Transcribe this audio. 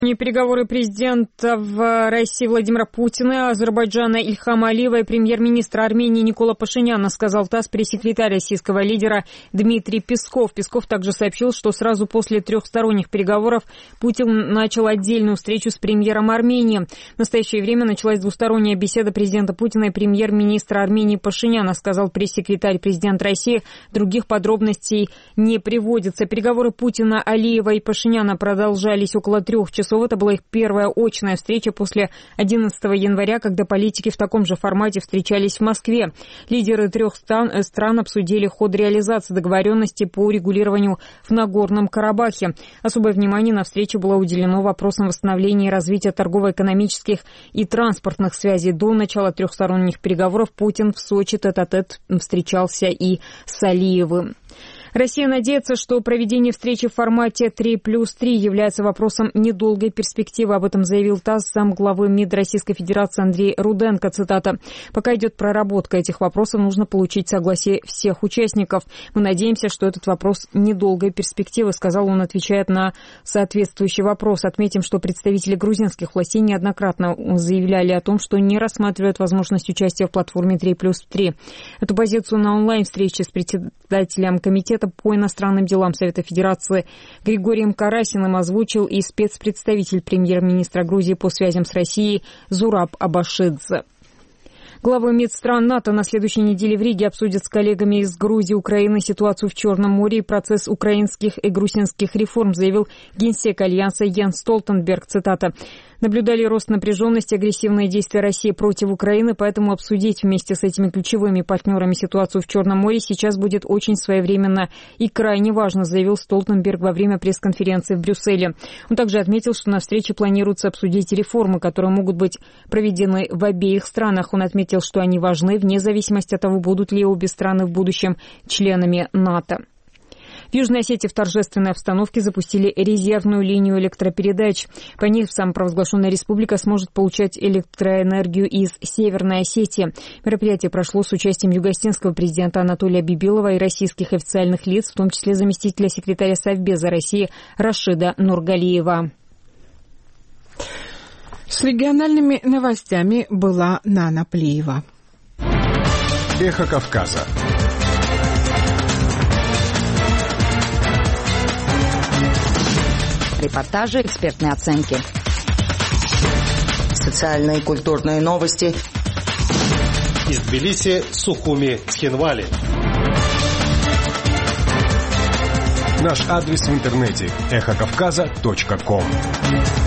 Переговоры президентов России Владимира Путина и Азербайджана Ильхама Алиева и премьер-министра Армении Никола Пашиняна, сказал ТАСС пресс-секретарь российского лидера Дмитрий Песков. Песков также сообщил, что сразу после трехсторонних переговоров Путин начал отдельную встречу с премьером Армении. В настоящее время началась двусторонняя беседа президента Путина и премьер-министра Армении Пашиняна, сказал пресс-секретарь президента России. Других подробностей не приводится. Переговоры Путина, Алиева и Пашиняна продолжались около 3 часов. Это была их первая очная встреча после 11 января, когда политики в таком же формате встречались в Москве. Лидеры 3 стран обсудили ход реализации договоренности по урегулированию в Нагорном Карабахе. Особое внимание на встрече было уделено вопросам восстановления и развития торгово-экономических и транспортных связей. До начала трехсторонних переговоров Путин в Сочи тет-а-тет встречался и с Алиевым. Россия надеется, что проведение встречи в формате 3+3 является вопросом недолгой перспективы. Об этом заявил ТАСС замглавы МИД Российской Федерации Андрей Руденко. Цитата. «Пока идет проработка этих вопросов, нужно получить согласие всех участников. Мы надеемся, что этот вопрос недолгой перспективы», сказал он, отвечая на соответствующий вопрос. Отметим, что представители грузинских властей неоднократно заявляли о том, что не рассматривают возможность участия в платформе 3+3. Эту позицию на онлайн-встрече с председателем комитета по иностранным делам Совета Федерации Григорием Карасиным озвучил и спецпредставитель премьер-министра Грузии по связям с Россией Зураб Абашидзе. Главы МИД стран НАТО на следующей неделе в Риге обсудят с коллегами из Грузии, Украины ситуацию в Черном море и процесс украинских и грузинских реформ, заявил генсек Альянса Йенс Столтенберг. Цитата. «Наблюдали рост напряженности, агрессивные действия России против Украины, поэтому обсудить вместе с этими ключевыми партнерами ситуацию в Черном море сейчас будет очень своевременно и крайне важно», заявил Столтенберг во время пресс-конференции в Брюсселе. Он также отметил, что на встрече планируется обсудить реформы, которые могут быть проведены в обеих странах. Он отметил, что они важны вне зависимости от того, будут ли обе страны в будущем членами НАТО. В Южной Осетии в торжественной обстановке запустили резервную линию электропередач. По ней самопровозглашенная республика сможет получать электроэнергию из Северной Осетии. Мероприятие прошло с участием югославского президента Анатолия Бибилова и российских официальных лиц, в том числе заместителя секретаря Совбеза России Рашида Нургалиева. С региональными новостями была Нана Плиева. Эхо Кавказа. Репортажи, экспертные оценки. Социальные и культурные новости. Из Тбилиси, Сухуми, Цхинвали. Наш адрес в интернете – эхокавказа.ком.